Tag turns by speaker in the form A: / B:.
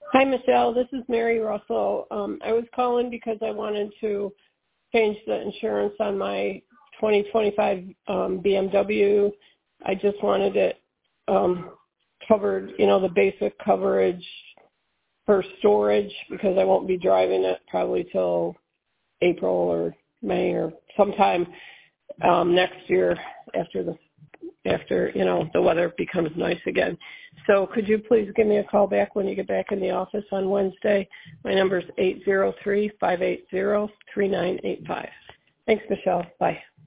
A: Hi, Michelle. This is Mary Russell. I was calling because I wanted to change the insurance on my 2025 BMW. I just wanted it covered, the basic coverage for storage because I won't be driving it probably till April or May or sometime next year after the weather becomes nice again. So could you please give me a call back when you get back in the office on Wednesday? My number is 803-580-3985. Thanks, Michelle. Bye.